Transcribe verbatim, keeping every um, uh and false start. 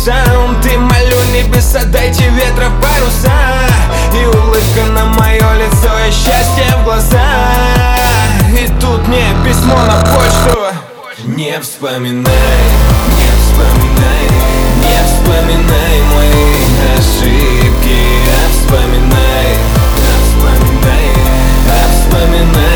небесам. Ты, молю небеса, дайте ветра в паруса, и улыбка на мое лицо, и счастье в глаза. И тут мне письмо на почту. Не вспоминай, не вспоминай, не вспоминай мои ошибки. А вспоминай, а вспоминай, а вспоминай